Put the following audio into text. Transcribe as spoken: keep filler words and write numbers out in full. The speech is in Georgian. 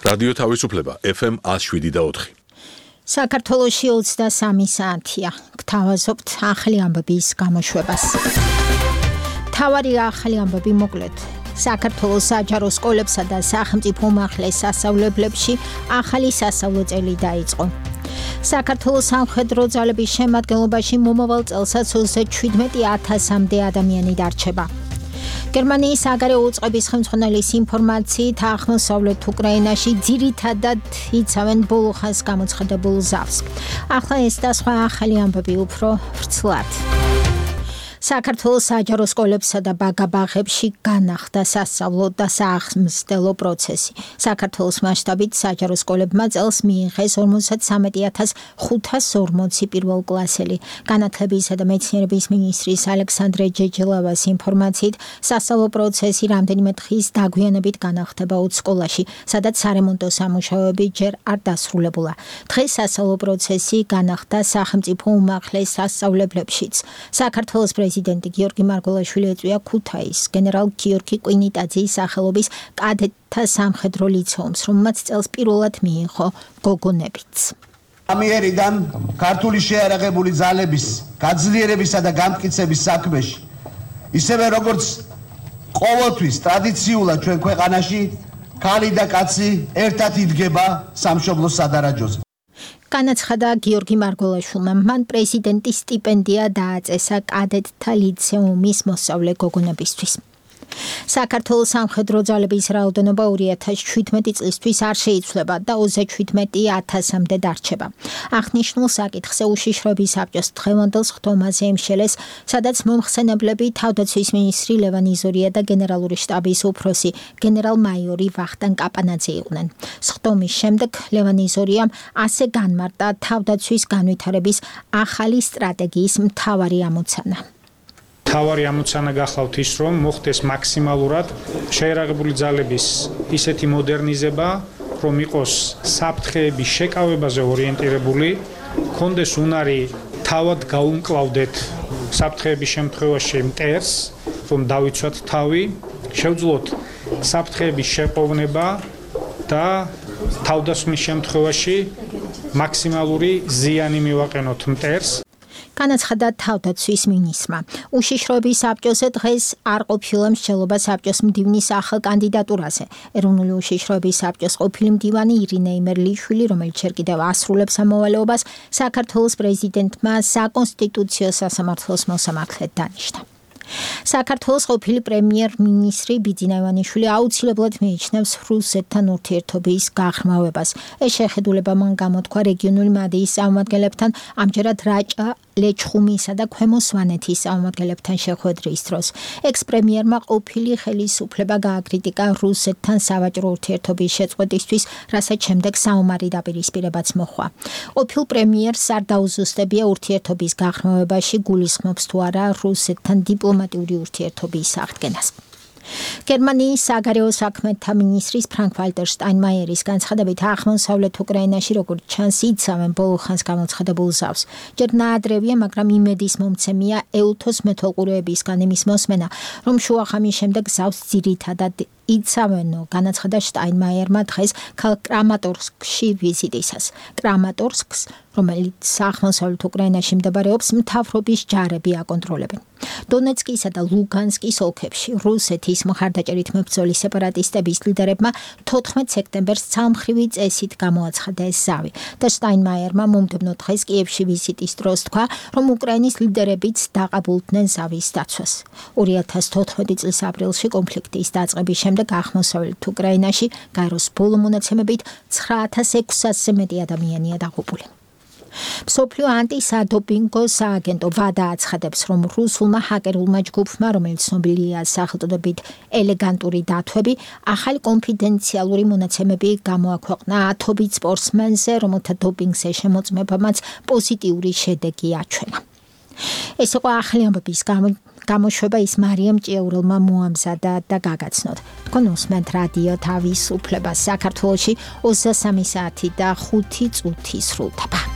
რადიო თავისუფლება ეფ ემ one oh seven და four. საქართველოში ოცდასამი საათია. გთავაზობთ ახალი ამბების გამოშვებას. თავარი ახალი ამბები მოკლედ. საქართველოს საჯარო სკოლებსა და სახელმწიფო უმაღლეს სასწავლებლებში ახალი სასწავლო წელი დაიწყო. საქართველოს სამხედრო ძალების შემადგენლობაში მომავალ წელსაც ოცდაჩვიდმეტი ათასამდე ადამიანი დარჩება. გერმანიის საგარეო უწყების ხელმძღვანელის ინფორმაციით აღმოსავლეთ უკრაინაში ძირითადად იცავენ ბოლო ხანს გამოცხადებულ ზავს. ახლა ეს და სხვა ახალი ამბები უფრო ვრცლად. საქართველოს საჯარო სკოლებსა და ბაგაბაღებში განახდა სასწავლო და საახსნელო პროცესი. საქართველოს მასშტაბით საჯარო სკოლებმა წელს მიიღეს ორმოცდათვრამეტი ათას ხუთას ორმოცი პირველკლასელი. განათლებისა და მეცნიერების მინისტრის ალექსანდრე ჯეჯელავას ინფორმაციით, სასწავლო პროცესი რამდენიმე დღის დაგვიანებით განახდება ოც სკოლაში, სადაც სარემონტო სამუშაოები ჯერ არ დასრულებულა. დღეს სასწავლო პროცესი განახდა სახელმწიფო უმაღლეს სასწავლებლებშიც. საქართველოს პრეზიდენტი გიორგი მარგველაშვილი ეწვია ქუთაის გენერალ გიორგი კვინიტაძის სახელობის კადეტთა სამხედრო ლიცეუმს, რომელმაც წელს პირველად მიიღო გოგონებიც. ამიერიდან ქართული შეიარაღებული ძალების გაძლიერებისა და გამტკიცების საქმეში, ისევე როგორც ყოველთვის ტრადიციულად ჩვენ ქვეყანაში ქალი და კაცი ერთად იდგება სამშობლოს სადარაჯოზე. განაცხადა გიორგი მარგველაშვილმა, მან პრეზიდენტის სტიპენდია დააწესა კადეტთა ლიცეუმის მოსწავლე გოგონებისთვის. საქართველოს სამხედრო ძალების რაოდენობა ორი ათას შვიდმეტი წლისთვის არ შეიცვლება და ოცდაჩვიდმეტი ათასამდე დარჩება. აღნიშნულ საკითხზე უშიშროების საბჭოს დღევანდელ სხდომაზე ემშელეს, სადაც მომხსენებლები თავდაცვის მინისტრი ლევან იზორია და გენერალური შტაბის უფროსი გენერალ-მაიორი ვახტანგ კაპანაძე იყვნენ. სხდომის შემდეგ ლევან იზორიამ ასე განმარტა თავდაცვის განვითარების ახალი სტრატეგიის მთავარი ამოცანა. თავარი ამოცანა გახლავთ ის, რომ მოხდეს მაქსიმალურად შეიარაღებული ძალების ისეთი მოდერნიზება, რომ იყოს საფრთხეების შეკავებაზე ორიენტირებული, კონდეს უნარი თავად გაუმკლავდეთ საფრთხეების შემთხვევაში მტერს, რომ დავიცვათ თავი, შევძლოთ საფრთხეების შეყოვნება და თავდასხმის შემთხვევაში მაქსიმალური ზიანი მივაყენოთ მტერს. განაცხადა თავდაცვის მინისტრმა. უშიშროების საბჭოზე დღეს არ ყოფილა მსჯელობა საბჭოს მდივნის ახალ კანდიდატურაზე. ეროვნული უშიშროების საბჭოს ყოფილი მდივანი ირინე იმერლიშვილი, რომელიც ჯერ კიდევ ასრულებს ამ მოვალეობას, საქართველოს პრეზიდენტმა საკონსტიტუციო სასამართლოს მოსამართლედ დანიშნა. საქართველოს ყოფილი პრემიერ-მინისტრი ბიძინა ივანიშვილი აუცილებლად მიიჩნევს რუსეთთან ურთიერთობის გაღრმავებას. ეს შეხედულება მან გამოთქვა რეგიონული მადიის წარმომადგენლებთან, ამჯერად რაჭა, ლეჩხუმისა და ქვემო სვანეთის წარმომადგენლებთან შეხვედრის დროს. ექს-პრემიერმა ყოფილი ხელისუფლება გააკრიტიკა რუსეთთან სავაჭრო ურთიერთობის შეწყვეტისთვის, რასაც შემდეგ საომარი დაპირისპირებაც მოჰყვა. ყოფილ პრემიერს არ დაუზუსტებია ურთიერთობის გაღრმავებაში გულისხმობს თუ არა რუსეთთან დიპლომატიური ურთიერთობის აღდგენას. გერმანიის საგარეო საქმეთა მინისტრის ფრანკ-ვალტერ შტაინმაიერის განცხადებით, აღმოსავლეთ უკრაინაში როგორც ჩანს იცავენ ბოლო ხანს გამოცხადებულ ზავს. ჯერ ნაადრევია, მაგრამ იმედის მომცემია ეუთოს მეთვალყურეებისგან იმის მოსმენა, რომ შუახამის შემდეგ ზავს ძირითადად იცავენო, განაცხადა შტაინმაიერმა დღეს ქალაქ კრამატორსკში ვიზიტისას. კრამატორსკს, რომელიც აღმოსავლეთ უკრაინაში მდებარეობს, მთავრობის ჯარები აკონტროლებენ. დონეცკისა და ლუგანსკის ოლქებში რუსეთის მხარდაჭერით მებრძოლი სეპარატისტების ლიდერებმა თოთხმეტ სექტემბერს ცალმხრივი წესით გამოაცხადეს ზავი და შტაინმაიერმა მომდევნო დღეს კიევში ვიზიტის დროს თქვა, რომ უკრაინის ლიდერებიც დაყაბულდნენ ზავის დაცვას. ორი ათას თოთხმეტი წლის აპრილში კონფლიქტის დაწყების შემდეგ აღმოსავლეთ უკრაინაში გაეროს ბოლო მონაცემებით ცხრა ათას ექვსასზე მეტი ადამიანია დაღუპული. მსოფლიო ანტისადოპინგო სააგენტო ვადა აცხადებს, რომ რუსულმა ჰაკერულმა ჯგუფმა, რომელიც ცნობილია სახელწოდებით ელეგანტური დათვები, ახალი კონფიდენციალური მონაცემები გამოაქვეყნა ათობით სპორტსმენზე, რომელთა დოპინგზე შემოწმებამაც პოზიტიური შედეგი აჩვენა. ეს იყო ახალი ამბების გამოშვება, ის მარიამ ჭიაურელმა მოამზადა და გაგაცნოთ. თქვენ უსმენთ რადიო თავისუფლებას. საქართველოში ოცდასამი საათი და ხუთი წუთი სრულდება.